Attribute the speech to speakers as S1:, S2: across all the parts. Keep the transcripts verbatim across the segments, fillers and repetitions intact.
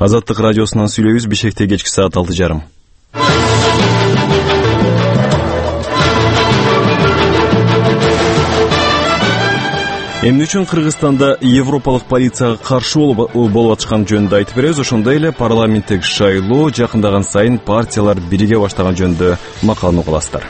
S1: Азаттык радиосунан сүйлөйбүз. Бишкекте кечки саат алты жарым. Эмне үчүн Кыргызстанда Европалык полицияга каршы болуп атышкан жөнүндө айтып беребиз. Ошондой эле парламенттик шайлоо жакындаган сайын партиялар бириге баштаган жөнүндө макаланы угуласыздар.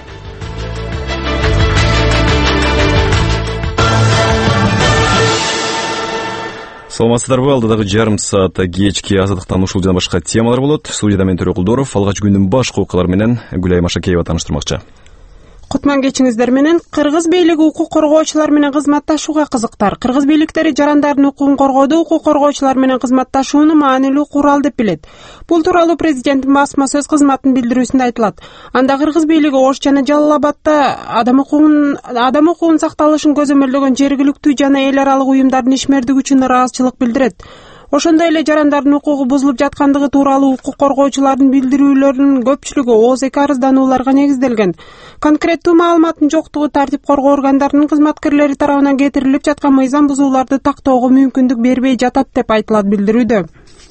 S1: Саламатсыздарбы? Алдыдагы жарым саатта кечки азаттыктан ушул жана башка темалар болот. Студияда мен Төрө Кулдоров, алгач күндүн башка окуялары менен Гүлай Машакеева тааныштырмакчы.
S2: Кутман кечиңиздер менен. Кыргыз бийлиги укук коргоочулар менен кызматташууга кызыктар. Кыргыз бийликтери жарандардын укугун коргоодо укук коргоочулар менен кызматташууну маанилүү курал деп билет. Бул тууралуу президенттин басма сөз кызматынын билдирүүсүндө айтылат. Анда Кыргыз бийлиги Ош жана Жалал Абадда адам укугунун адам укугунун сакталышын көзөмөлдөгөн жергиликтүү жана эл аралык уюмдардын ишмердиги үчүн ыраазычылык билдирет. Ошондой эле жарандардын укугу бузулуп жаткандыгы тууралуу укук коргоочулардын билдирүүлөрүнүн көпчүлүгү ооз эки арызданууларга негизделген. Конкреттүү маалыматтын жоктугу тартип коргоо органдарынын кызматкерлери тарабынан кетирилип жаткан мыйзам бузууларды тактоого мүмкүндүк бербей жатат деп айтылат билдирүүдө.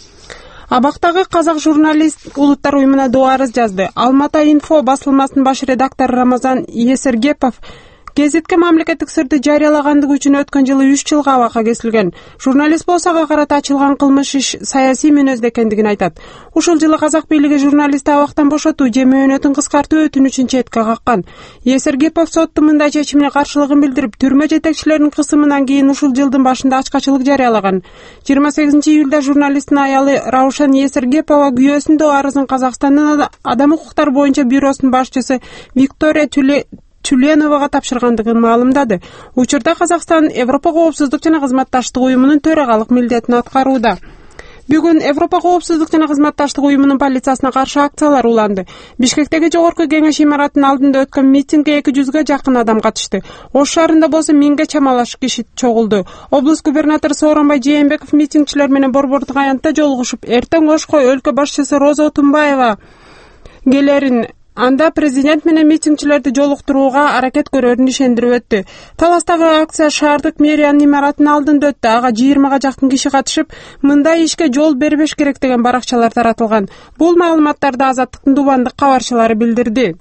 S2: Абактагы казак журналист улуттар уюмуна доо арыз жазды. Алмата инфо басылмасынын баш редактору Рамазан Есергепов Гезитке мамлекеттик сырды жарыялагандыгы үчүн өткөн жылы үч жылга абакка кесилген. Журналист болсо ага карата ачылган кылмыш иш саясий мүнөздө экендигин айтат. Ушул жылы казак бийлиги журналистти абактан бошотуу же мөөнөтүн кыскартуу өтүнүчүн четке каккан. Есергепов соттун мындай чечимине каршылыгын билдирип, түрмө жетекчилеринин кысымынан кийин ушул жылдын башында ачкачылык жарыялаган. жыйырма сегизинчи июлда журналисттин аялы Раушан Есергепова күйөөсүн доо арызын Казакстандын адам укуктары боюнча бюросунун башчысы Виктория Тюле Чуленовага тапшыргандыгын маалымдады. Учурда Казакстан Европа коопсуздук жана кызматташтык уюмунун төрагалык милдетин аткарууда. Бүгүн Европа коопсуздук жана кызматташтык уюмунун полициясына каршы акциялар уланды. Бишкектеги жогорку кеңеш имаратынын алдында өткөн митингге эки жүзгө жакын адам катышты. Ош шаарында болсо миңге чамалаш киши чогулду. Облус губернатору Сооронбай Жээнбеков митингчилер менен Борбордук аянтта жолугушуп, эртең Ошко өлкө башчысы Роза Отунбаева келерин, анда президент менен митингчилерди жолуктурууга аракет көрөрүн ишендирип өттү. Таластагы акция шаардык мэриянын имаратынын алдында өттү. Ага жыйырмага жакын киши катышып, мындай ишке жол бербеш керек деген баракчалар таратылган. Бул маалыматтарды Азаттыктын Дубандык кабарчылары билдирди.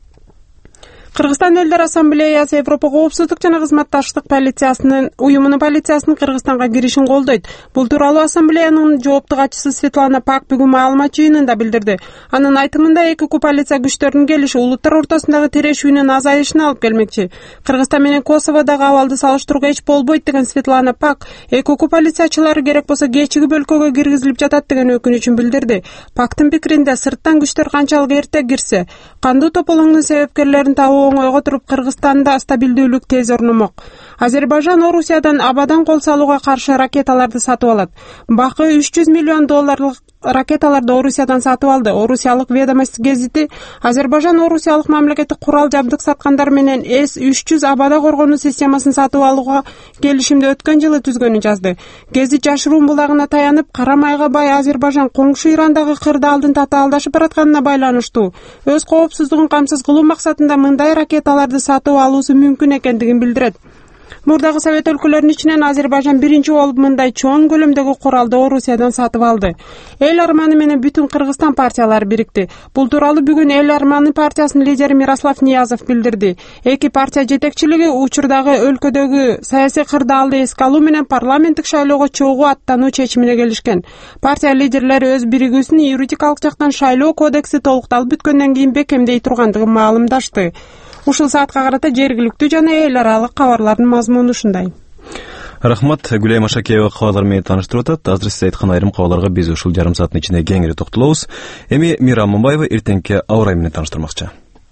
S2: Кыргызстан Элдер Ассамблеясы Европа коопсуздук жана кызматташтык полициясынын уюмунун полициясынын Кыргызстанга киришин колдойт. Бул тууралуу ассамблеянын жоопту катчысы Светлана Пак бүгүн маалымат жыйынында билдирди. Анын айтымында эки ку полиция күчтөрүнүн келиши улуттар ортосундагы тирешүүнүн азайышына алып келмекчи. Кыргызстан менен Косоводогу абалды салыштырууга эч болбойт деген Светлана Пак эки ку полициячылары керек болсо кечигип өлкөгө киргизилип жатат деген өкүнүчүн билдирди. Пактын пикиринде сырттан күчтөр канчалык эрте кирсе, кандуу тополоңдун себепкерлерин табуу оңойго туруп Кыргызстанда стабилдүүлүк тез орномок. Азербайжан Орусиядан абадан кол салууга каршы ракеталарды сатып алат. Бакы үч жүз миллион долларлык ракеталарды Орусиядан сатып алды. Орусиялык Ведомость гезити Азербайжан Орусиялык мамлекеттик курал жабдык саткандар менен эс үч жүз абада коргонуу системасын сатып алууга келишимди өткөн жылы түзгөнүн жазды. Гезит жашыруун булагына таянып, кара майга бай Азербайжан коңшу Ирандагы кырды алдын татаалдашып баратканына байланыштуу өз коопсуздугун камсыз кылуу максатында мындай ракеталарды сатып алуусу мүмкүн экендигин билдирет. Мурдагы Совет өлкөлөрүнүн ичинен Азербайжан биринчи болуп мындай чоң көлөмдөгү куралды Орусиядан сатып алды. Эл Арманы менен бүтүн Кыргызстан партиялары бирикти. Бул тууралуу бүгүн Эл Арманы партиясынын лидери Мирослав Ниязов билдирди. Эки партия жетекчилиги учурдагы өлкөдөгү саясий кырдаалды эске алуу менен парламенттик шайлоого чогуу аттануу чечимине келишкен. Партия лидерлери өз биригүүсүн юридикалык жактан шайлоо кодекси толукталып бүткөндөн кийин бекемдей тургандыгын маалымдашты. Ушул саатка карата жергиликтүү жана эл аралык кабарлардын мазмуну ушундай.
S1: Рахмат, Гүлай Машакеева кабарлар менен тааныштырып атат. Азыр сиз айткан айрым кабарларга биз ушул жарым сааттын ичинде кеңири токтолобуз. Эми Мира Аманбаева эртеңки аба ырайы менен тааныштырмакчы.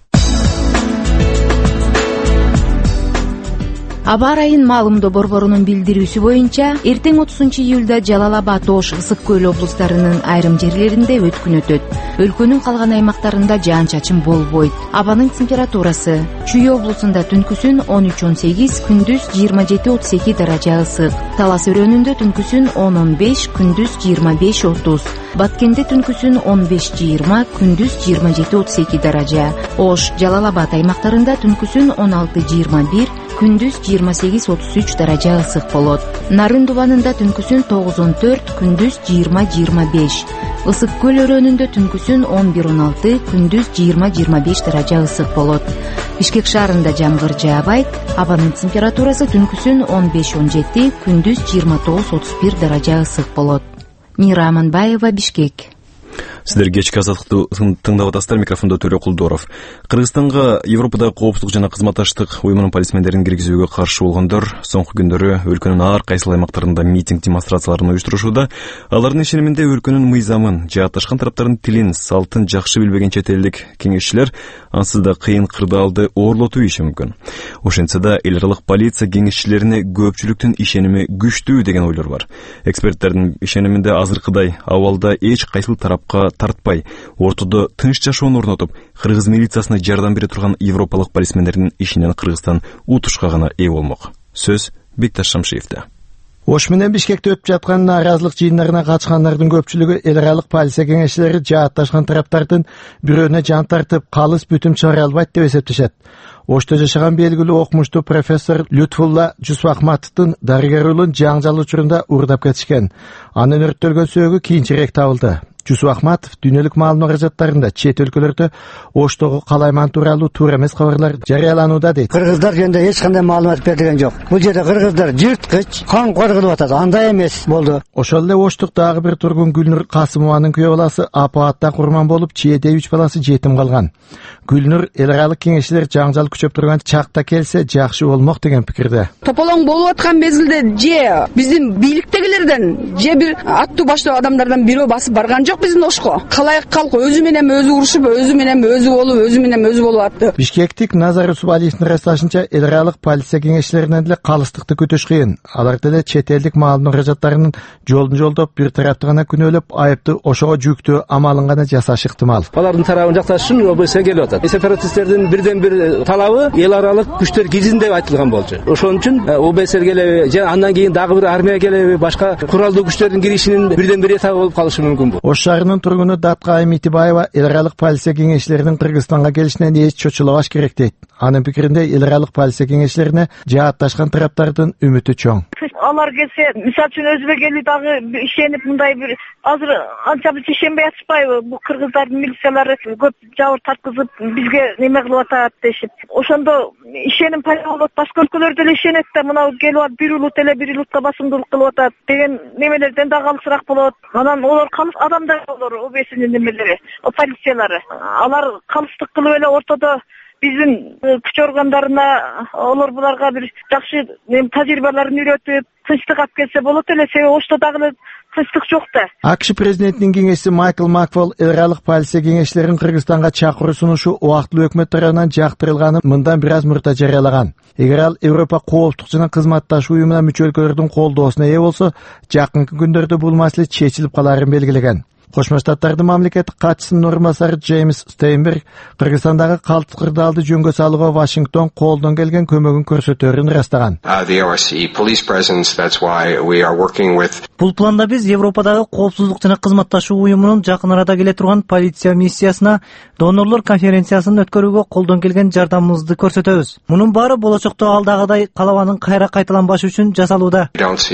S3: Аба ырайын маалымдоо борборунун билдирүүсү боюнча, эртең отузунчу июлда Жалал Абад, Ош, Ысык көл облустарынын айрым жерлеринде өткүн өтөт. Өлкөнүн калган аймактарында жаан-чачын болбойт. Абанын температурасы: Чүй облусунда түнкүсүн он үч он сегиз, күндүз жыйырма жети отуз эки даража ысык. Талас өрөөнүндө түнкүсүн он он беш, күндүз жыйырма беш отуз. Баткенде түнкүсүн он беш жыйырма, күндүз жыйырма жети отуз эки даража. Ош, Жалал Абад аймактарында түнкүсүн он алты жыйырма бир, күндүз жыйырма сегиз отуз үч даража ысык болот. Нарын дубанында түнкүсүн тогуз он төрт, күндүз жыйырма жыйырма беш. Ысык көл өрөөнүндө түнкүсүн он бир он алты, күндүз жыйырма жыйырма беш даража ысык болот. Бишкек шаарында жамгыр жаабайт. Абанын температурасы түнкүсүн он беш он жети, күндүз жыйырма тогуз отуз бир даража ысык болот. Мира Аманбаева, Бишкек.
S1: Сиздер кечки азаттыкты тыңдап атасыздар. Микрофондо Төрө Кулдоров. Кыргызстанга Европадагы коопсуздук жана кызматташтык уюмунун полицмендерин киргизүүгө каршы болгондор соңку күндөрү өлкөнүн ар кайсыл аймактарында митинг демонстрацияларын уюштурушууда. Алардын ишениминде өлкөнүн мыйзамын, жаатташкан тараптардын тилин, салтын жакшы билбеген чет элдик кеңешчилер ансыз да кыйын кырдаалды оорлотуу иши мүмкүн. Ошентсе да эл аралык полиция кеңешчилерине көпчүлүктүн ишеними күчтүү деген ойлор бар. Эксперттердин ишениминде азыркыдай абалда эч кайсыл тарапка тартпай, ортодо тынч жашоону орнотуп, кыргыз милициясына жардам бере турган европалык полицмендердин ишинен Кыргызстан утушка гана ээ болмок. Сөз Бекташ Шамшиевде.
S4: Ош менен Бишкекте өтүп жаткан нааразылык жыйындарына катышкандардын көпчүлүгү эл аралык полиция кеңешчилери жаатташкан тараптардын бирөөнө жан тартып, калыс бүтүм чыгара албайт деп эсептешет. Ошто жашаган белгилүү окумуштуу профессор Лютфулла Жусвахматовдун дарыгер уулун жаңжал учурунда уурдап кетишкен. Анын өрттөлгөн сөөгү кийинчерээк табылды. Жусвахматов дүйнөлүк маалымат каражаттарында чет өлкөлөрдө Оштогу калайман тууралуу туура эмес кабарлар жарыяланууда дейт.
S5: Кыргыздар жөнүндө эч кандай маалымат берилген жок. Бул жерде кыргыздар жырткыч, камкор кылып атат. Андай эмес болду.
S4: Ошол эле Оштук дагы бир тургун Гүлнур Касымованын күйөө баласы апаатта курман болуп, чиеде үч баласы жетим калган. Гүлнур эл аралык кеңешчилер жаңжал күчөп турган чакта келсе жакшы болмок деген пикирде.
S6: Тополоң болуп аткан мезгилде же биздин бийликтегилерден же бир аттуу баштуу адамдардан бирөө басып барган жок биздин Ошко. Калайык калк өзү менен өзү урушуп, өзү менен өзү болуп, өзү менен өзү болуп атты.
S4: Бишкектик Назар Усубалиевдин ырасташынча эл аралык полиция кеңешчилеринен деле калыстыкты күтүш кыйын. Алар деле чет элдик маалымат каражаттарынын жолун жолдоп, бир тарапты гана күнөөлөп, айыпты ошого жүктүү амалын гана жасаш ыктымал.
S7: Алардын тарабын жакташ үчүн ОБС келип атат. Сепаратисттердин бирден бир талабы эл аралык күчтөр киризин деп айтылган болчу. Ошон үчүн ОБС келеби, же андан кийин дагы бир армия келеби, башка куралдуу күчтөрдүн киришинин бирден бир этабы болуп калышы мүмкүн бул.
S4: Ош шаарынын тургуну Даткай Митибаева эл аралык полиция кеңешчилеринин Кыргызстанга келишинен эч чочулабаш керек дейт. Анын пикиринде эл аралык полиция кеңешчилерине жаатташкан тараптардын үмүтү чоң.
S8: Алар келсе, мисалы үчүн өзбек эли дагы ишенип мындай бир азыр анча биз ишенбей атышпайбы? Бул кыргыздардын милициялары көп жабыр тарткызып, бизге неме кылып атат дешип. Ошондо ишеним пайда болот, башка өлкөлөр деле ишенет да, мына келип атып бир улут эле бир улутка басымдуулук кылып атат деген немелерден да калысыраак болот. Анан олар калыс адамдар болор, ОБСнин немелери, полициялары. Алар калыстык кылып эле ортодо биздин күч органдарына олар буларга бир жакшы тажрыйбаларын үйрөтүп, тынчтык алып келсе болот эле, себеби Ошто дагы тынчтык жок да.
S4: АКШ президентинин кеңешчиси Майкл Макфол эл аралык полиция кеңешчилерин Кыргызстанга чакыруу сунушу убактылуу өкмөт тарабынан жактырылганын мындан бир аз мурда жарыялаган. Эгер ал Европа коопсуздук жана кызматташуу уюмуна мүчө өлкөлөрдүн колдоосуна ээ болсо, жакынкы күндөрдө бул маселе чечилип каларын белгилеген. Кошмо Штаттардын мамлекеттик катчысынын орун басары Джеймс Стейнберг Кыргызстандагы калыс кырдаалды жөнгө салууга Вашингтон колдон келген көмөгүн көрсөтөөрүн ырастаган.
S9: Бул планда биз Европадагы коопсуздук жана кызматташуу уюмунун жакын арада келе турган полиция миссиясына донорлор конференциясын өткөрүүгө колдон келген жардамыбызды көрсөтөбүз. Мунун баары болочокто алдагыдай калабанын кайра кайталанбашы үчүн жасалууда.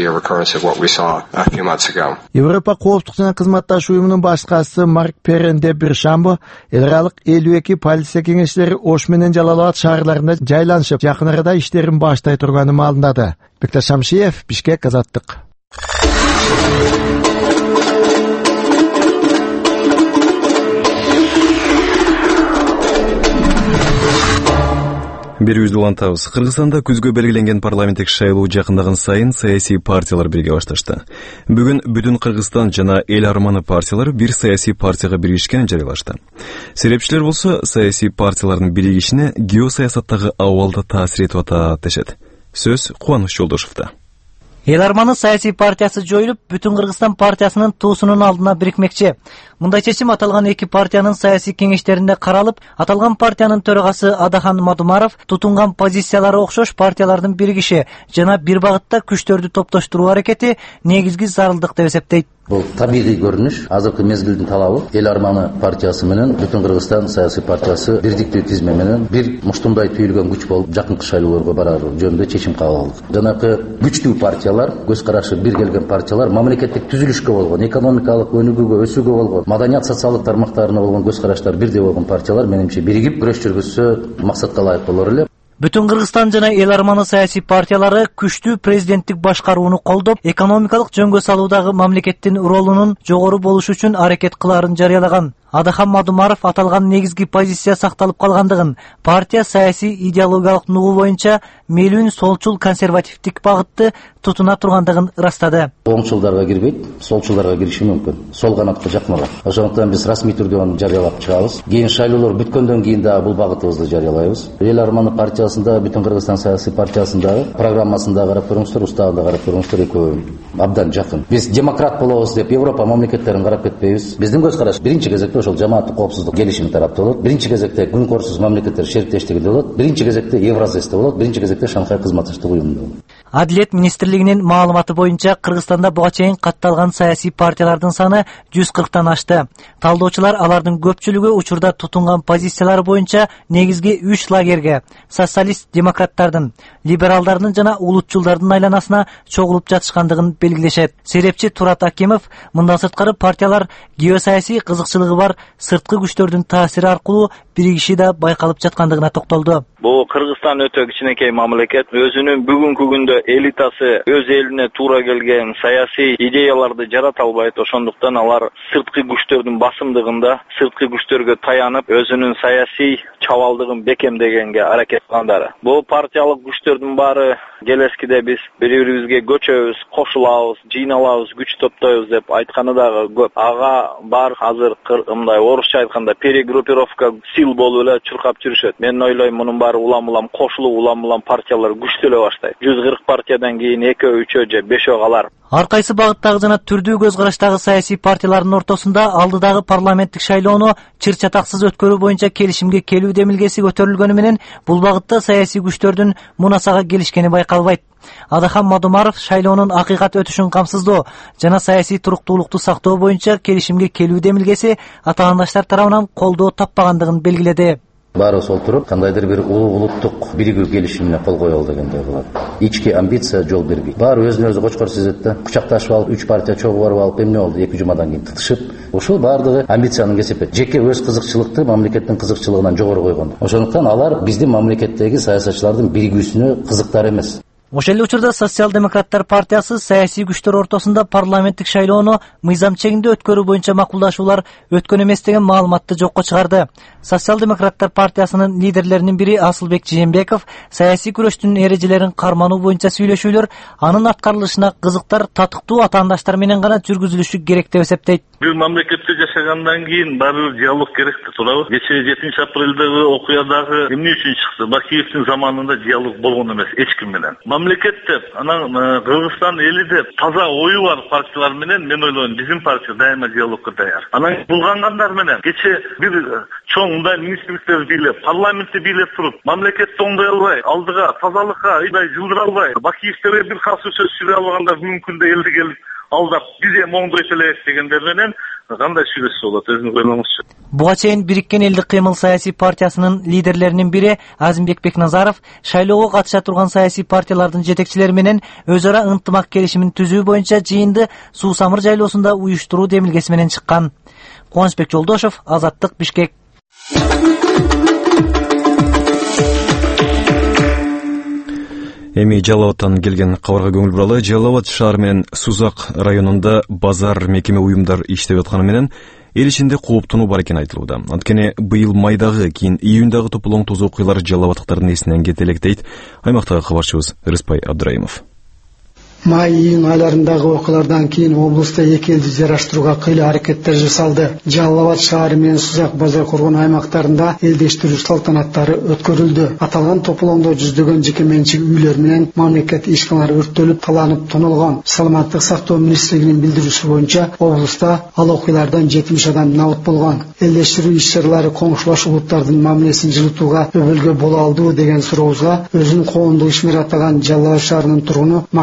S4: Европа коопсуздук жана кызматташуу уюмунун башкасы Марк Перен де Биршамбо эл аралык элүү эки полиция кеңешчилери Ош менен Жалал Абад шаарларында жайланышып, жакын арада иштерин баштай турганын маалымдады. Бекташ Шамшиев, Бишкек, Азаттык.
S1: Берүүбүздү улантабыз. Кыргызстанда күзгө белгиленген парламенттик шайлоо жакындаган сайын саясий партиялар бирге башташты. Бүгүн Бүтүн Кыргызстан жана Эл арманы партиялары бир саясий партияга биришкенин жарыялашты. Серепчилер болсо саясий партиялардын биригишине геосаясаттагы абалда таасир этип атат дешет. Сөз Кубаныч Жолдошовдо.
S9: Эл арманы саясий партиясы жоюлуп, Бүтүн Кыргызстан партиясынын туусунун алдына бирикмекчи. Мындай чечим аталган эки партиянын саясий кеңештеринде каралып, аталган партиянын төрагасы Адахан Мадумаров тутунган позициялары окшош партиялардын биригиши жана бир багытта күчтөрдү топтоштуруу аракети негизги зарылдык деп эсептейт.
S10: Бул табигый көрүнүш. Азыркы мезгилдин талабы Эл Арманы партиясы менен бүтүн Кыргызстан саясий партиясы бирдиктүү тизме менен бир муштумдай түйүлгөн күч болуп жакынкы шайлоолорго барар жөнүндө чечим кабыл алдык. Жанакы күчтүү партиялар, көз карашы бир келген партиялар мамлекеттик түзүлүшкө болгон, экономикалык өнүгүүгө, өсүүгө болгон, маданият социалдык тармактарына болгон көз караштар бирдей болгон партиялар менимче биригип күрөш жүргүзсө максатка ылайык болор эле.
S9: Бүтүн Кыргызстан жана Эл Арманы саясий партиялары күчтүү президенттик башкарууну колдоп, экономикалык жөнгө салуудагы мамлекеттин ролунун жогору болушу үчүн аракет кылаарын жарыялаган. Адахам Мадумаров аталган негизги позиция сакталып калгандыгын, партия саясий идеологиялык нугу боюнча мейлүүн солчул консервативдик багытты тутуна тургандыгын ырастады.
S10: Оңчулдарга кирбейт, солчулдарга кириши мүмкүн. Сол канатка жакыныраак. Ошондуктан биз расмий түрдө аны жарыялап чыгабыз. Кийин шайлоолор бүткөндөн кийин дагы бул багытыбызды жарыялайбыз. Эл Арманы партиясында, бүтүн Кыргызстан саясий партиясындагы программасында карап көрүңүздөр, уставында карап көрүңүздөр, экөө абдан жакын. Биз демократ болобуз деп Европа мамлекеттерин карап кетпейбиз. Биздин көз караш биринчи кезекте ошол жамааттык коопсуздук келишими тарапта болот. Биринчи кезекте күнкөрсүз мамлекеттер шериктештигинде болот. Биринчи кезекте Евразэсте болот. Биринчи кезекте Шанхай кызматташтык уюмунда болот.
S9: Адилет министрлигинин маалыматы боюнча Кыргызстанда буга чейин катталган саясий партиялардын саны жүз кырктан ашты. Талдоочулар алардын көпчүлүгү учурда тутунган позициялары боюнча негизги үч лагерге — социалист демократтардын, либералдардын жана улутчулдардын айланасына чогулуп жатышкандыгын белгилешет. Серепчи Турат Акимов мындан сырткары партиялар геосаясий кызыкчылыгы бар сырткы күчтөрдүн таасири аркылуу биригиши да байкалып жаткандыгына токтолду.
S11: Бул Кыргызстан өтө кичинекей мамлекет, өзүнүн бүгүнкү күндө элитасы өз элине туура келген саясий идеяларды жарата албайт. Ошондуктан алар сырткы күчтөрдүн басымдыгында, сырткы күчтөргө таянып, өзүнүн саясий чабалдыгын бекемдегенге аракет кылгандары. Бул партиялык күчтөрдүн баары келескиде биз бири-бирибизге көчөбүз, кошулабыз, жыйналабыз, күч топтойбуз деп айтканы дагы көп. Ага бар азыр мындай орусча айтканда перегруппировка сил болуп эле чуркап жүрүшөт. Мен ойлойм мунун баары улам-улам кошулуп, улам-улам партиялар күчтөлө баштайт. жүз кырк партиядан кийин экөө, үчөө же бешөө калар.
S9: Ар кайсы багыттагы жана түрдүү көз караштагы саясий партиялардын ортосунда алдыдагы парламенттик шайлоону чыр чатаксыз өткөрүү боюнча келишимге келүү демилгеси көтөрүлгөнү менен бул багытта саясий күчтөрдүн мунасага келишкени байкалбайт. Адахам Мадумаров шайлоонун акыйкат өтүшүн камсыздоо жана саясий туруктуулукту сактоо боюнча келишимге келүү демилгеси атаандаштар тарабынан колдоо таппагандыгын белгиледи.
S10: Баары сол туруп, кандайдыр бир улуу улуттук биригүү келишимине кол коелу дегендей болот. Ички амбиция жол бербейт. Баары өзүнө өзү кочкор сезет да. Кучакташып алып, үч партия чогуу барып алып, эмне болду? эки жумадан кийин тытышып, ошол баардыгы амбициянын кесепет. Жеке өз кызыкчылыкты мамлекеттин кызыкчылыгынан жогору койгон. Ошондуктан алар биздин мамлекеттеги саясатчылардын биригүүсүнө кызыктар эмес.
S9: Ошол эле учурда социал-демократтар партиясы саясий күчтөр ортосунда парламенттик шайлоону мыйзам чегинде өткөрүү боюнча макулдашуулар өткөн эмес деген маалыматты жокко чыгарды. Социал-демократтар партиясынын лидерлеринин бири Асылбек Жээнбеков саясий күрөштүн эрежелерин кармануу боюнча сүйлөшүүлөр анын аткарылышына кызыктар татыктуу атаандаштар менен гана жүргүзүлүшү керек деп эсептейт.
S12: Бир мамлекетте жашагандан кийин баары диалог керек да турабы? Кечээ жетинчи апрелдеги окуядагы эмне үчүн чыкты? Бакиевдин заманында диалог болгон эмес эч ким менен. Мамлекет деп, анан Кыргызстан эли деп таза ою бар партиялар менен мен ойлойм биздин партия дайыма диалогко даяр. Анан булгангандар менен кечээ бир чоң мындай министрликтерди бийлеп, парламентти бийлеп туруп, мамлекетти оңдой албай, алдыга тазалыкка айдай жылдыра албай, Бакиевтерге бир каршы сөз сүйлөй алгандар мүмкүн да элди келип алдап биз эми оңдойт элек дегендер менен кандай сүйлөшсө болот өзүңүз ойлоңузчу.
S9: Буга чейин Бириккен элдик кыймыл саясий партиясынын лидерлеринин бири Азимбек Бекназаров шайлоого катыша турган саясий партиялардын жетекчилери менен өз ара ынтымак келишимин түзүү боюнча жыйынды Суу Самыр жайлоосунда уюштуруу демилгеси менен чыккан. Кубанычбек Жолдошов, Азаттык, Бишкек.
S1: Эми Жалал абадтан келген кабарга көңүл буралы. Жалал абад шаар менен Сузак районунда базар мекеме уюмдар иштеп атканы менен эл ичинде кооптонуу бар экени айтылууда. Анткени быйыл майдагы, кийин июндагы тополоң тоз окуялар жалал абадтыктардын эсинен кете элек дейт аймактагы кабарчыбыз Рыспай Абдыраимов.
S13: Май-июнь айларындагы окуялардан кийин облуста эки элди жараштырууга кыйла аракеттер жасалды. Жалал абад шаары менен Сузак базар коргон аймактарында элдештирүү салтанаттары өткөрүлдү. Аталган тополоңдо жүздөгөн жеке менчик үйлөр менен мамлекет ишканалары өрттөлүп, таланып тонолгон. Саламаттык сактоо министрлигинин билдирүүсү боюнча облуста ал окуялардан жетимиш адам набыт болгон. Элдештирүү иш-чаралары коңшулаш улуттардын мамилесин жылытууга өбөлгө боло алдыбы деген сурообузга өзүнүн коомдук ишмер атаган Жалал абад шаарынын тургуну Максат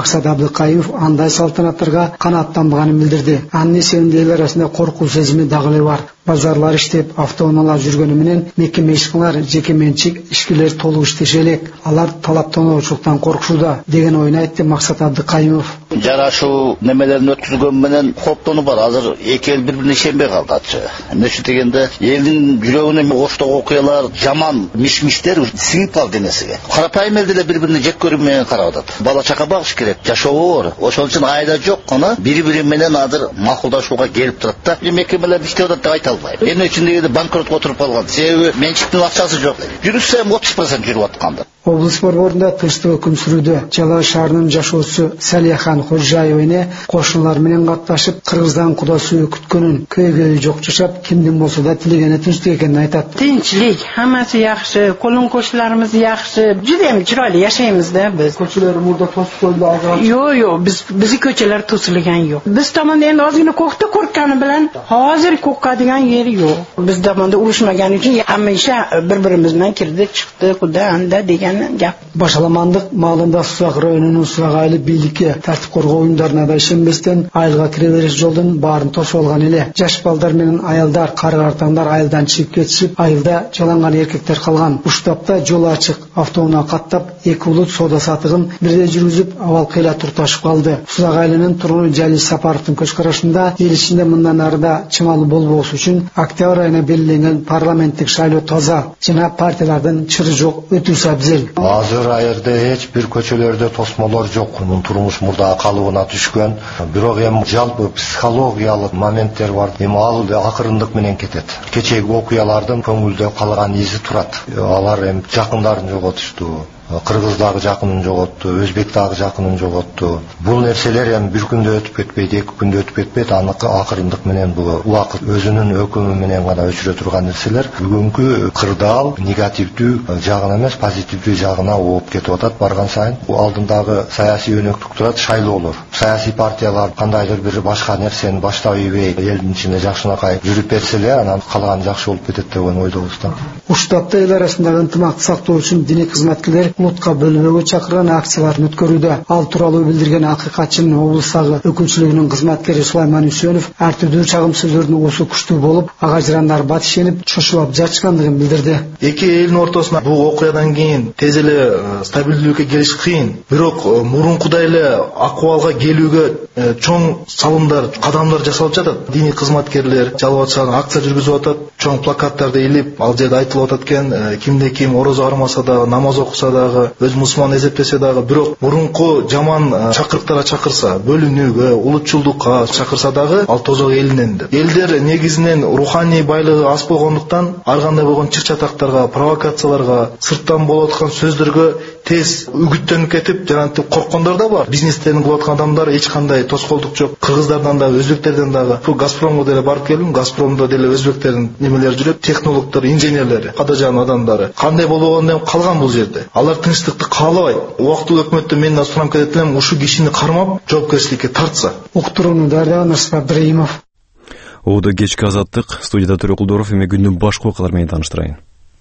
S13: Абдыкаимов андай салтанаттарга канааттанбаганын билдирди. Анын эсебинде эл арасында коркуу сезими дагы эле бар. Базарлар иштеп, автоунаалар жүргөнү менен мекеме ишканалар, жеке менчик ишкилер толук иштеше элек. Алар талаптануучулуктан коркушууда деген оюн айтты Максат Абдыкаимов.
S14: Жарашуу немелерин өткүзгөн менен кооптонуу бар. Азыр эки эл бири-бирине ишенбей калды атчы. Эмнечи дегенде, элдин жүрөгүнө оштогу окуялар, жаман миш-миштер сиңип калды денесиге. Карапайым эл деле бири-бирине жек көрүү менен карап атат. Бала чака багыш керек, жашоо бар. Ошол үчүн айда жок гана бири-бири менен азыр макулдашууга келип турат да. Мекемелер иштеп атат деп айта албайм. Эмне үчүн дегенде банкротко отуруп калган. Себеби менчиктин акчасы жок. Жүрүшсө отуз процент жүрүп атканды.
S13: Облус борборунда тынчтык өкүм сүрүүдө. Жалал шаарынын жашоочусу Салияхан Кожаева кошуналар менен катташып, Кыргыздан куда суу күткөнүн көйгөйү жок жашап, кимдин болсо да тилегени тынчтык экенин айтат.
S15: Тынчтык, хаммасы жакшы, колун кошуларыбыз жакшы. Жүз эми чырайлуу жашайбыз да биз.
S13: Көчөлөр мурда тосуп коюлду алган.
S15: Жок, жок, биз биздин көчөлөр тосулган жок. Биз таманда энди озгина кокто коркканы менен азыр кокка деген жери жок. Биз таманда урушмаган үчүн аммаша бири-бирибиз менен кирдик, чыктык, куда анда деген
S13: Башаламандык маалында Сузак районунун Сузак айыл бийликке тартип коргоо уюмдарына да ишенбестен айылга кире бериш жолдун баарын тосуп алган эле. Жаш балдар менен аялдар, кары-картаңдар айылдан чыгып кетишип, айылда жаланган эркектер калган. Уштапта жол ачык, автоунаа каттап, эки булут соода сатыгын бирде жүргүзүп, абал кыйла турташып калды. Сузак айылынын тургуну Жалил Сапаровдун көз карашында эл ичинде мындан арыда чымалуу болбош үчүн октябрь айына белгиленген парламенттик шайлоо таза жана партиялардын чыры жок, өтүүсү абзел.
S16: Азыр айырда эч бир көчөлөрдө тосмолор жок. Мунун турмуш мурда калыбына түшкөн. Бирок эми жалпы психологиялык моменттер бар. Эми ал акырындык менен кетет. Кечеги окуялардын көңүлдө калган изи турат. Алар эми жакындарын жоготушту. Кыргыз дагы жакынын жоготту, өзбек дагы жакынын жоготту. Бул нерселер эми бир күндө өтүп кетпейт, эки күндө өтүп кетпейт. Аныкы акырындык менен бул убакыт өзүнүн өкүмү менен гана өчүрө турган нерселер. Бүгүнкү кырдаал негативдүү жагына эмес, позитивдүү жагына ооп кетип атат барган сайын. Алдындагы саясий өнөктүк турат шайлоолор. Саясий партиялар кандайдыр бир башка нерсени баштап ийбей, элдин ичинде жакшынакай жүрүп берсе эле, анан калган жакшы болуп кетет деген ойдобуз да.
S13: Уштапта эл арасындагы ынтымакты сактоо үчүн диний кызматкерлер улутка бөлүнүүгө чакырган акцияларын өткөрүүдө. Ал тууралуу билдирген акыйкатчынын облустагы өкүлчүлүгүнүн кызматкери Сулайман Үсөнов ар түрдүү чагым сөздөрдүн усу күчтүү болуп, ага ажырандар батишенип, чочулап жатышкандыгын билдирди.
S17: Эки элдин ортосунда бул окуядан кийин тез эле стабилдүүлүккө келиш кыйын. Бирок мурункудай эле акыбалга келүүгө чоң салымдар, кадамдар жасалып жатат. Диний кызматкерлер жалпы акция жүргүзүп атат, чоң плакаттарды илип, ал жерде айтылып атат экен, кимде ким орозо армаса дагы, намаз окуса дагы, өз мусулман эсептесе дагы, бирок мурунку жаман чакырыктарга чакырса, бөлүнүүгө, улутчулдукка чакырса дагы ал тозок элинен деп. Элдер негизинен руханий байлыгы аз болгондуктан ар кандай болгон чыр-чатактарга, провокацияларга, сырттан болуп аткан сөздөргө тез үгүттөнүп кетип, жанагынтип корккондор да бар. Бизнестерин кылып аткан адамдар эч кандай тоскоолдук жок. Кыргыздардан да, өзбектерден дагы. Бул Газпромго деле барып келдим. Газпромдо деле өзбектердин немелери жүрөт, технологдор, инженерлери, кадажан адамдары. Кандай болгондон калган бул жерде. Алар тынчтыкты каалабайт. Убактылуу өкмөттөн мен да сурам кетет элем, ушу кишини кармап, жоопкерчиликке тартса.
S13: Уктурууну даярдаган Нурсултан Абдыраимов.
S1: Оодо кечки азаттык, студияда Төрө Кулдоров, эми күндүн башка окуялары менен тааныштырайын.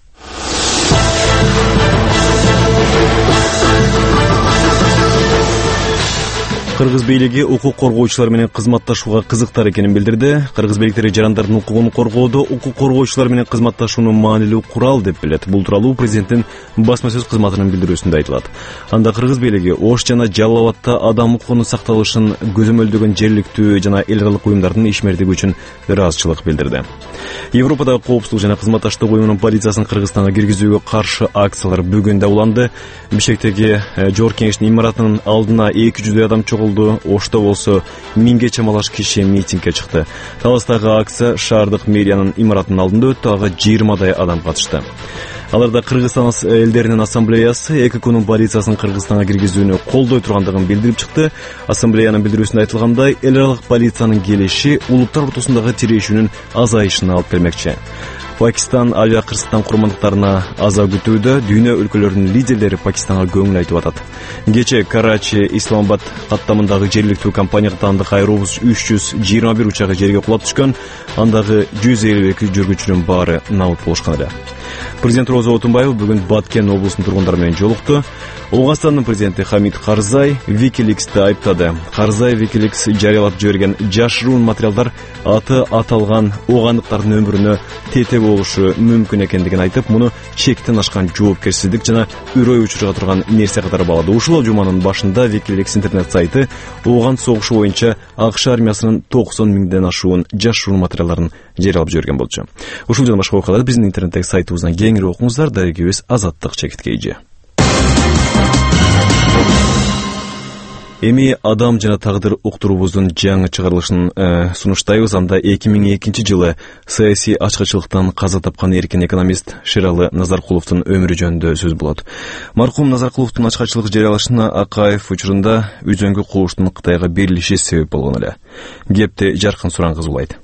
S1: Кыргыз бийлиги укук коргоочулар менен кызматташууга кызыктар экенин билдирди. Кыргыз бийликтери жарандардын укугун коргоодо укук коргоочулар менен кызматташууну маанилүү курал деп билет. Бул тууралуу президенттин басма сөз кызматынын билдирүүсүндө айтылат. Анда Кыргыз бийлиги Ош жана Жалал Абадта адам укугунун сакталышын көзөмөлдөгөн жергиликтүү жана эл аралык уюмдардын ишмердиги үчүн ыраазычылык билдирди. Европадагы коопсуздук жана кызматташтык уюмунун полициясын Кыргызстанга киргизүүгө каршы акциялар бүгүн да уланды. Бишкектеги Жогорку кеңештин имаратынын алдына эки жүздөй адам чогулду. Ошто болсо миңге чамалаш киши митингге чыкты. Таластагы акция шаардык мэриянын имаратынын алдында өттү, ага жыйырмадай адам катышты. Аларда Кыргызстан элдеринин ассамблеясы эки күнүн полициясын Кыргызстанга киргизүүнү колдой тургандыгын билдирип чыкты. Ассамблеянын билдирүүсүндө айтылгандай, эл аралык полициянын келиши улуттар ортосундагы тирешүүнүн азайышына алып келмекчи. Пакистан авиа кырсыктан курмандыктарына аза күтүүдө дүйнө өлкөлөрүнүн лидерлери Пакистанга көңүл айтып атат. Кече Карачи, Исламабад каттамындагы жергиликтүү компания катарындагы Аэробус үч жүз жыйырма бир учагы жерге кулап түшкөн, андагы жүз элүү эки жүргүчүнүн баары набыт болушкан эле. Президент Роза Отунбаева бүгүн Баткен облусунун тургундары менен жолукту. Ооганстандын президенти Хамид Карзай Wikileaks'ты айыптады. Карзай Wikileaks жарыялап жиберген жашыруун материалдар аты аталган оогандыктардын өмүрүнө тетег болушу мүмкүн экендигин айтып, муну чектен ашкан жоопкерчилик жана үрөй учурга турган нерсе катары баалады. Ушул жуманын башында Wikileaks интернет сайты ооган согушу боюнча АКШ армиясынын токсон миңден ашуун жашыруун материалдарын жарыялап жиберген болчу. Ушул жана башка окуяларды биздин интернеттеги сайтыбыздан кеңири окуңуздар. Дарегибиз Азаттык Чекиткейжи. Эми адам жана тагдыр уктуруубуздун жаңы чыгарылышын э, сунуштайбыз. Анда эки миң экинчи жылы саясий ачкычылыктан каза тапкан эркин экономист Шералы Назаркуловдун өмүрү жөнүндө сөз болот. Маркум Назаркуловдун ачкачылык жарыялашына Акаев учурунда үзөңгү кууштун Кытайга берилиши себеп болгон эле. Кепти Жаркын Суран кызы улайт.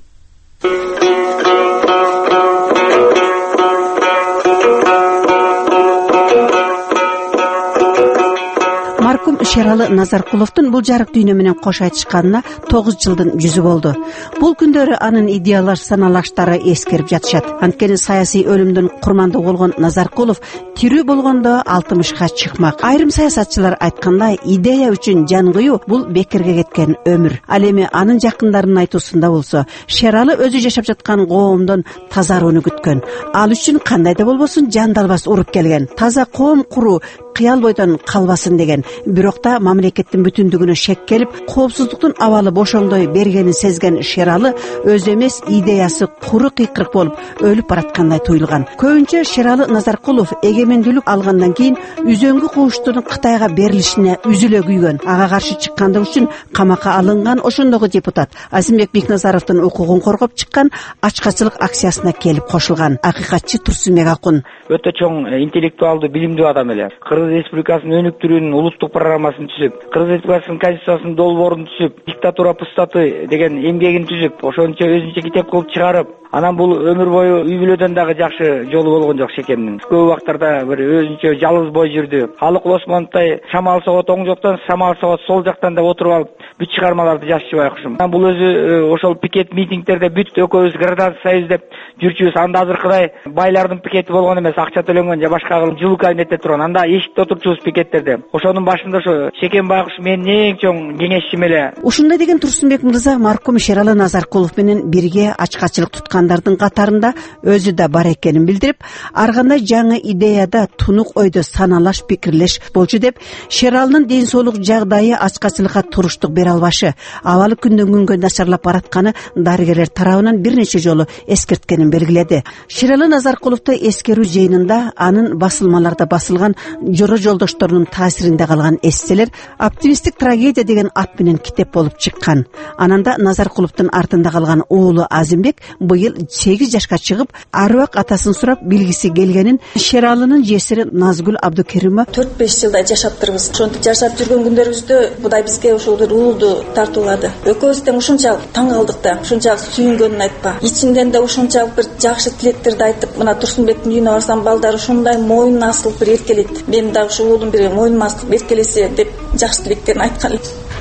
S18: Маркум Шералы Назаркуловдун бул жарык дүйнө менен кош айтышканына тогуз жылдын жүзү болду. Бул күндөрү анын идеялар саналаштары эскерип жатышат. Анткени саясий өлүмдүн курмандыгы болгон Назаркулов тирүү болгондо алтымышка чыкмак. Айрым саясатчылар айткандай, идея үчүн жан кыюу бул бекерге кеткен өмүр. Ал эми анын жакындарынын айтуусунда болсо, Шералы өзү жашап жаткан коомдон тазарууну күткөн. Ал үчүн кандай да болбосун жандалбас уруп келген. Таза коом куруу кыял бойдон калбасын деген. Бирок да мамлекеттин бүтүндүгүнө шек келип, коопсуздуктун абалы бошоңдой бергенин сезген Шералы өз эмес идеясы куру кыйкырык болуп өлүп бараткандай туюлган. Көбүнчө Шералы Назаркулов эгемендүүлүк алгандан кийин үзөңгү кууштун Кытайга берилишине үзүлө күйгөн. Ага каршы чыккандыгы үчүн камакка алынган ошондогу депутат Азимбек Бекназаровдун укугун коргоп чыккан ачкачылык акциясына келип кошулган. Акыйкатчы Турсунбек Акун
S19: өтө чоң интеллектуалдуу билимдүү адам эле. Кыргыз Республикасынын өнүктүрүүнүн улуттук программасын түзүп, Кыргыз Республикасынын конституциясынын долбоорун түзүп, диктатура пустаты деген эмгегин түзүп, ошончо өзүнчө китеп кылып чыгарып, анан бул өмүр бою үй бүлөдөн дагы жакшы жолу болгон жок шекемдин. Көп убактарда бир өзүнчө жалгыз бой жүрдү. Халыкул Осмоновдой шамал согот оң жактан, шамал согот сол жактан деп отуруп алып, бүт чыгармаларды жазчу байкушум. Анан бул өзү ошол пикет митингдерде бүт экөөбүз гражданский союз деп жүрчүбүз. Анда азыркыдай байлардын пикети болгон эмес, акча төлөнгөн же башка жылуу кабинетте турган. Анда эшикте отурчубуз пикеттерде. Ошонун башында ошо Шекен байкуш менин эң чоң кеңешчим эле.
S18: Ушундай деген Турсунбек мырза маркум Шералы Назаркулов менен бирге ачкачылык туткандардын катарында өзү да бар экенин билдирип, ар кандай жаңы идеяда тунук ойдо саналаш пикирлеш болчу деп, Шералынын ден соолук жагдайы ачкачылыкка туруштук бере албашы, абалы күндөн күнгө начарлап баратканы дарыгерлер тарабынан бир нече жолу эскерткенин белгиледи. Шералы Назаркуловду эскерүү жыйынында анын басылмаларда басылган жора жолдошторунун таасиринде калган эсселер «Оптимисттик трагедия» деген ат менен китеп болуп чыккан. Ананда Назаркуловдун артында калган уулу Азимбек быйыл сегиз жашка чыгып, аруак атасын сурап билгиси келгенин Шералынын жесири Назгүл Абдукеримова
S20: төрт беш жылдай жашаптырбыз. Ошентип жашап жүргөн күндөрүбүздө Кудай бизге ушул бир уулду тартуулады. Экөөбүз тең ушунчалык таң калдык да, ушунчалык сүйүнгөнүн айтпа. Ичинден да ушунчалык бир жакшы тилектерди айтып, мына Турсунбектин үйүнө барсам, балдары ушундай моюнун асылып бир эркелейт. Мен дагы ушул уулум бир моюнума асылып эркелесе деп жакшы тилектерин айткан.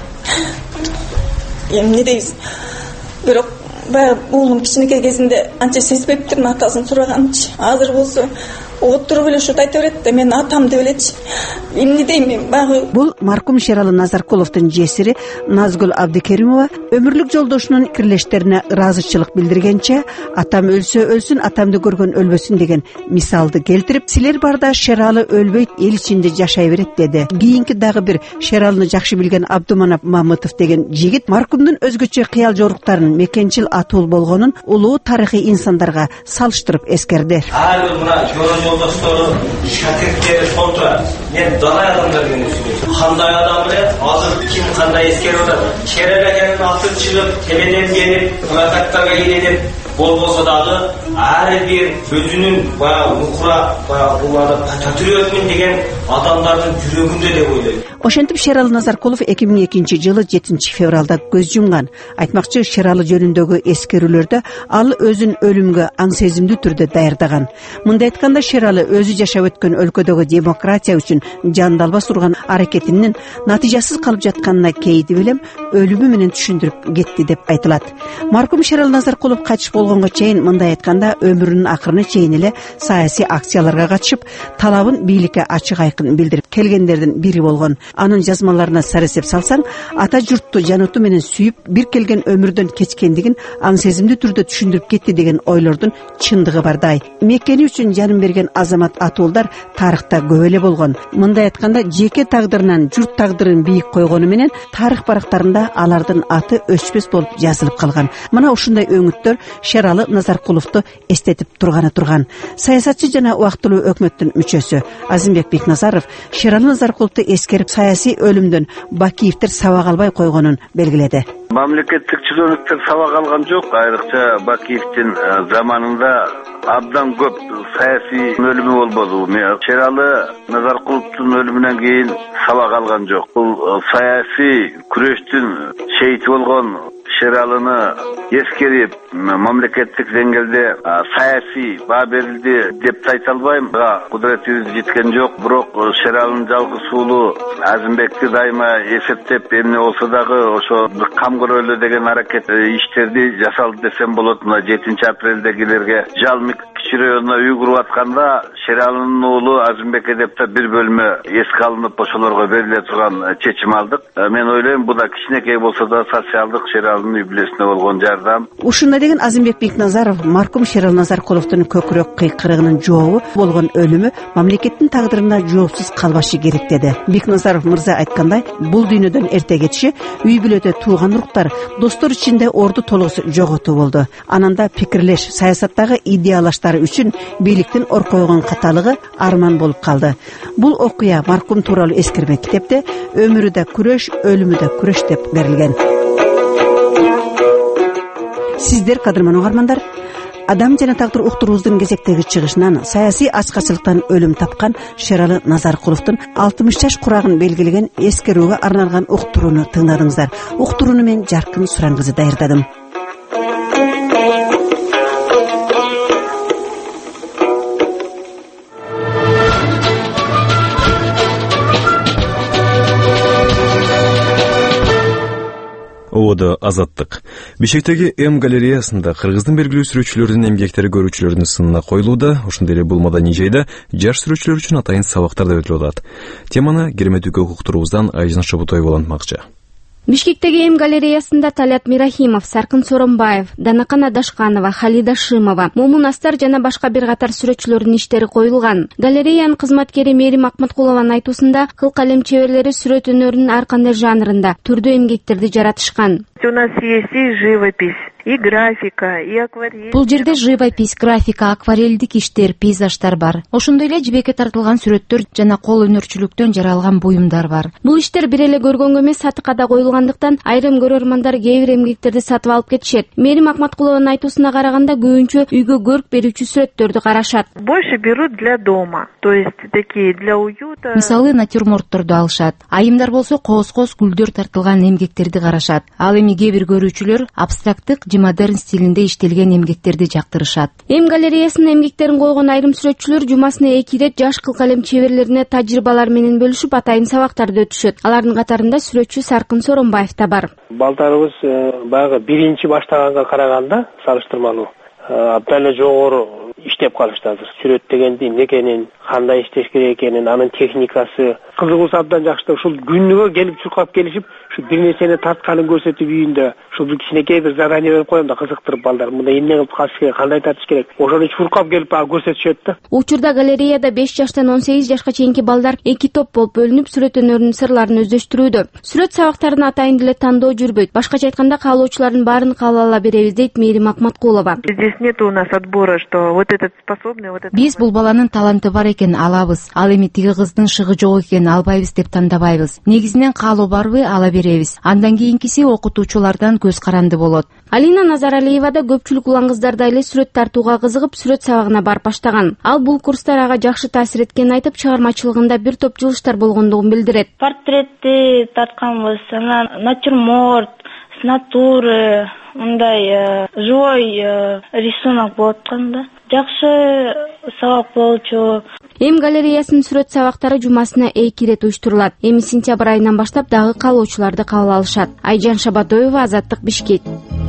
S20: Эмне дейбиз? Бирок баягы уулум кичинекей кезинде анча сезбептирмин атасын сураганчы. Азыр болсо отуруп эле ушут айта берет да, мен атам деп элечи. Эмне дейм мен баягы.
S18: Бул маркум Шералы Назаркуловдун жесири Назгүл Абдукеримова өмүрлүк жолдошунун пикирлештерине ыраазычылык билдиргенче, атам өлсө өлсүн, атамды көргөн өлбөсүн деген мисалды келтирип, силер барда Шералы өлбөйт, эл ичинде жашай берет деди. Кийинки дагы бир Шералыны жакшы билген Абдуманап Мамытов деген жигит маркумдун өзгөчө кыял жоруктарынын мекенчил атуул болгонун улуу тарыхый инсандарга салыштырып эскерди.
S21: Ар бир мына жолдоштору, шакирттери сонча мен далай адамдар деген сөйлөйм. Кандай адам эле, азыр ким кандай эскерип атат. Шералы экенин аты чыгып, теледен келип, плакаттарга келип болбосо дагы ар бир өзүнүн баягы укура, баягы буларда патриотмун деген адамдардын жүрөгүндө деп ойлойм.
S18: Ошентип Шералы Назаркулов эки миң экинчи жылы жетинчи февралда көз жумган. Айтмакчы, Шералы жөнүндөгү эскерүүлөрдө ал өзүн өлүмгө аң сезимдүү түрдө даярдаган. Мындай айтканда, Шералы өзү жашап өткөн өлкөдөгү демократия үчүн жандалбас урган аракетинин натыйжасыз калып жатканына кейди билем өлүмү менен түшүндүрүп кетти деп айтылат. Маркум Шералы Назаркулов кайтыш болгонго чейин мындай айтканда өмүрүнүн акырына чейин эле саясий акцияларга катышып, талабын бийликке ачык айкын билдирип келгендердин бири болгон. Анын жазмаларына сарасеп салсаң, ата журтту жануту менен сүйүп, бир келген өмүрдөн кечкендигин аң сезимдүү түрдө түшүндүрүп кетти деген ойлордун чындыгы бардай. Мекени үчүн жанын берген азамат атуулдар тарыхта көп эле болгон. Мындай айтканда, жеке тагдырынан журт тагдырын бийик койгону менен тарых барактарында алардын аты өчпөс болуп жазылып калган. Мына ушундай өңүттөр Шералы Назаркуловду эстетип турганы турган. Саясатчы жана убактылуу өкмөттүн мүчөсү Азимбек Бекназаров Шералы Назаркуловду эскерип саясий өлүмдөн Бакиевдер сабак албай койгонун белгиледи.
S2: Мамлекеттик чиновниктер сабак алган жок. Айрыкча Бакиевдин заманында абдан көп саясий өлүмү болбоду. Шералы Назаркуловдун өлүмүнөн кийин сабак алган жок. Бул саясий күрөштүн шейити болгон Шералыны эскерип, мамлекеттик деңгээлде саясий баа берилди деп айта албайм. Кудуретибиз жеткен жок, бирок Шералынын жалгыз уулу Азимбекти дайыма эсептеп, эмне болсо дагы ошо кам көрөлү деген аракет иштерди жасалды десем болот. Мына жетинчи апрелдегилерге Жалмик кичи районуна үй куруп атканда Шералынын уулу Азимбек эдепте бир бөлмө эске алынып ошолорго бериле турган чечим алдык. Мен ойлойм, бул да кичинекей болсо да социалдык Шералынын үй бүлөсүнө болгон жардам.
S18: Ушундай деген Азимбек Бекназаров маркум Шералы Назаркуловдун көкүрөк кыйкырыгынын жообу болгон өлүмү мамлекеттин тагдырына жоопсуз калбашы керек деди. Бекназаров мырза айткандай, бул дүйнөдөн эрте кетиши үй бүлөдө тууган уруктар, достор ичинде орду толугусу жоготуу болду. Ананда пикирлеш, саясаттагы идеялаштары үчүн бийликтин ор койгон каталыгы арман болуп калды. Бул окуя маркум тууралуу эскерме китепте өмүрү да күрөш, өлүмү да күрөш деп берилген. Сиздер, кадырман угармандар, Адам жана тагдыр уктуруубуздун кезектеги чыгышынан саясий ачкачылыктан өлүм тапкан Шералы Назаркуловдун алтымыш жаш курагын белгилеген эскерүүгө арналган уктурууну тыңдадыңыздар. Уктурууну мен Жаркын Суран кызы даярдадым.
S1: Ода азаттык. Бишкектеги М галереясында кыргыздын белгилүү сүрөтчүлөрдүн эмгектери көрүүчүлөрдүн сынына коюлууда. Ошондой эле бул маданий жайда жаш сүрөтчүлөр үчүн атайын сабактар да өтүлүп атат. Теманы кереметтүү уктуруубуздан Айжан Шобутой улантмакчы.
S22: Бишкектеги М галереясында Талят Мирахимов, Саркын Соромбаев, Данакан Адашканова, Халида Шимова, Момун Астар жана башка бир катар сүрөтчүлөрдүн иштери коюлган. Галереянын кызматкери Мерим Акматкулованын айтуусунда, кыл калем чеберлери сүрөт өнөрүнүн ар кандай жанрында түрдүү эмгектерди жаратышкан.
S23: У нас есть и живопись, и графика, и акварель.
S3: Бул жерде живопись, графика, акварелдик иштер, пейзаждар бар. Ошондой эле жибекке тартылган сүрөттөр жана кол өнөрчүлүктөн жаралган буюмдар бар. Бул иштер бир эле көргөнгө эмес, сатыкка да коюлгандыктан айрым көрөрмандар кээ бир эмгектерди сатып алып кетишет. Мерим Акматкулованын айтуусуна караганда, көбүнчө үйгө көрк берүүчү сүрөттөрдү карашат.
S23: Больше берут для дома, то есть такие для уюта.
S3: Мисалы, натюрмортторду алышат. Айымдар болсо кооз-кооз гүлдөр тартылган эмгектерди карашат. Ал эми кээ бир көрүүчүлөр абстракттык же модерн стилинде иштелген эмгектерди жактырышат. М галереясынын эмгектерин койгон айрым сүрөтчүлөр жумасына эки ирет жаш кыл калем чеберлерине тажрыйбалар менен бөлүшүп, атайын сабактарды өтүшөт. Алардын катарында сүрөтчү Саркын Соромбаев да бар.
S24: Балдарыбыз баягы биринчи баштаганга караганда салыштырмалуу абдан эле жогору иштеп калышты азыр. Сүрөт дегенди эмне экенин, кандай иштеш керек экенин, анын техникасы кызыгуусу абдан жакшы. Ушул күнүгө келип чуркап келишип, ушу бир нерсени тартканын көрсөтүп үйүндө, ушу бир кичинекей бир задание берип коем да кызыктырып балдар. Мында эмне кылып калыш керек, кандай тартыш керек, ошону чуркап келип бага көрсөтүшөт да.
S22: Учурда галереяда беш жаштан он сегиз жашка чейинки балдар эки топ болуп бөлүнүп, сүрөт өнөрүнүн сырларын өздөштүрүүдө. Сүрөт сабактарын атайын деле тандоо жүрбөйт. Башкача айтканда, каалоочулардын баарын кабыл ала беребиз, дейт Мерим Акматкулова.
S23: Здесь нет у нас отбора, что вот этот способный, вот этот.
S3: Биз бул баланын таланты бар экенин алабыз, ал эми тиги кыздын шыгы жок экенин албайбыз деп тандабайбыз. Негизинен каалоо барбы ала беребиз. Андан кийинкиси окутуучулардан көз каранды болот. Алина Назаралиева да көпчүлүк улан кыздардай эле сүрөт тартууга кызыгып, сүрөт сабагына барып баштаган. Ал бул курстар ага жакшы таасир эткенин айтып, чыгармачылыгында бир топ жылыштар болгондугун билдирет.
S5: Портретти тартканбыз, анан натюрморт, с натуры, мындай живой рисунок болуп аткан да. Жакшы сабак болчу.
S22: Эм галереясынын сүрөт сабактары жумасына эки ирет уюштурулат. Эми сентябрь айынан баштап дагы каалоочуларды кабыл алышат. Айжан Шабатоева, Азаттык, Бишкек.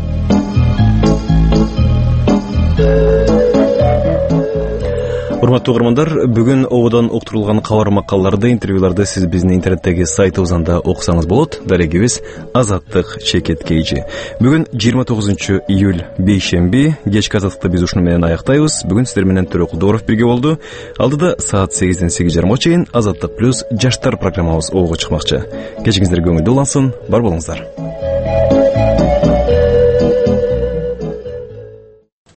S1: Урматтуу угармандар, бүгүн ободон уктурулган кабар макалаларды, интервьюларды сиз биздин интернеттеги сайтыбыздан да окусаңыз болот. Дарегибиз Азаттык Чекет Кейжи. Бүгүн жыйырма тогузунчу июль бейшемби, кечки азаттыкты биз ушуну менен аяктайбыз. Бүгүн сиздер менен Төрөкул Дооров бирге болду. Алдыда саат сегизден сегиз жарымга чейин Азаттык плюс жаштар программабыз оого чыкмакчы. Кечиңиздер көңүлдүү улансын, бар болуңуздар.